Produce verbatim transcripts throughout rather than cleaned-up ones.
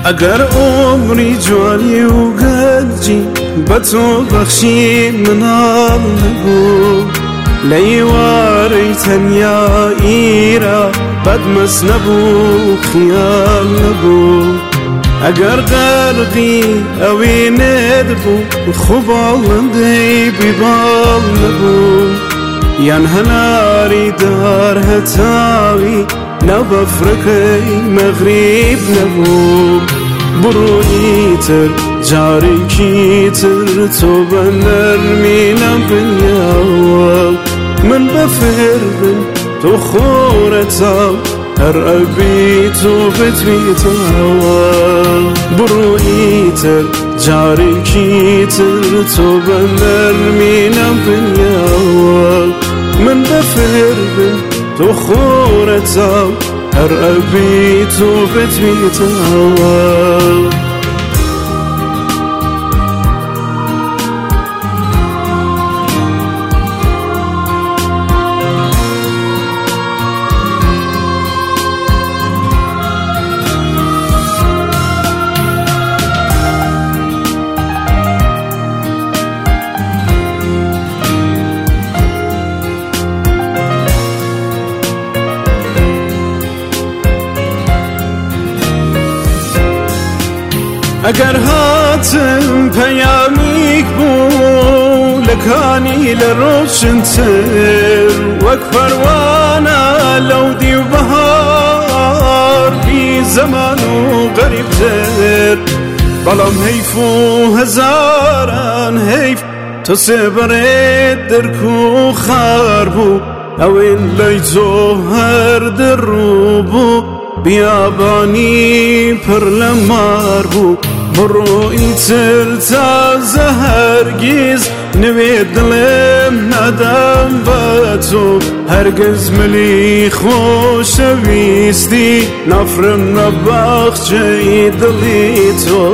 اگر عمری جوانی و گنجی به تو بخشی منال نبو لیواری تنیایی را بدمس نبو خیال نبو اگر غرقی اوی ندبو خوب آلندی بیبال نبو ین هناری دار هتاوی نبفرکی مغرب نبو بروی تر جاری کی تر تو بنرمی نبنیاو من بفر بن تو خورتاو هر ابی تو بتویتاو بروی تر جاری کی تر تو بنرمی نبنیاو من بفر بن تو خورتاو هر ابی تو بتویتاو اگر هاتم پیامیک بو لکانی لروشنتر وک پروانه لودی و بهار بی زمان و غریب تر بلام حیف و هزاران حیف تو سبرت درکو خار بو او این لیتو هر در رو بو بیابانی پر لمار بو بروی تر تازه هرگز نوی دلم ندم با تو هرگز ملی خوشویستی نفرم نباخچه دلی تو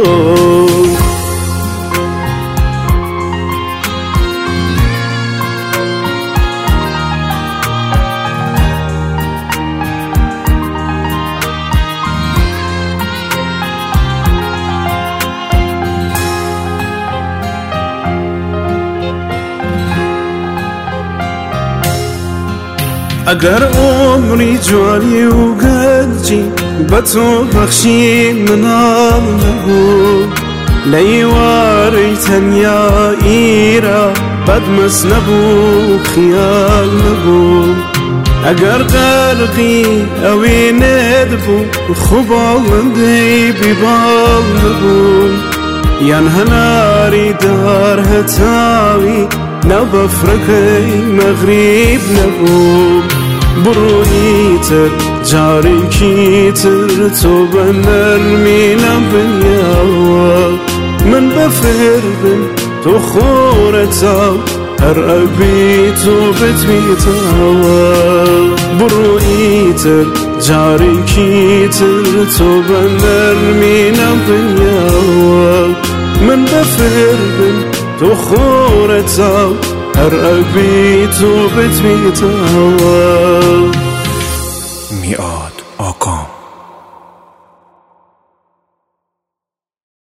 اگر عمری جوانی و گنجی به تو بخشی منال نبو لیواری تنیایی را بدمس نبو خیال نبو اگر غرقی اوی ندبو خوب آلندی بیبال نبو ین هناری دار هتاوی نبفرکی مغرب نبو بروی تر جاری کی تر تو بنرمی نبنیاو من بفر بن تو خورتاو هر ابی تو بتویتاو بروی تر جاری کی تر تو بنرمی نبنیاو من بفر بن تو خورتاو هر ابی تو بتویتاو میاد آکام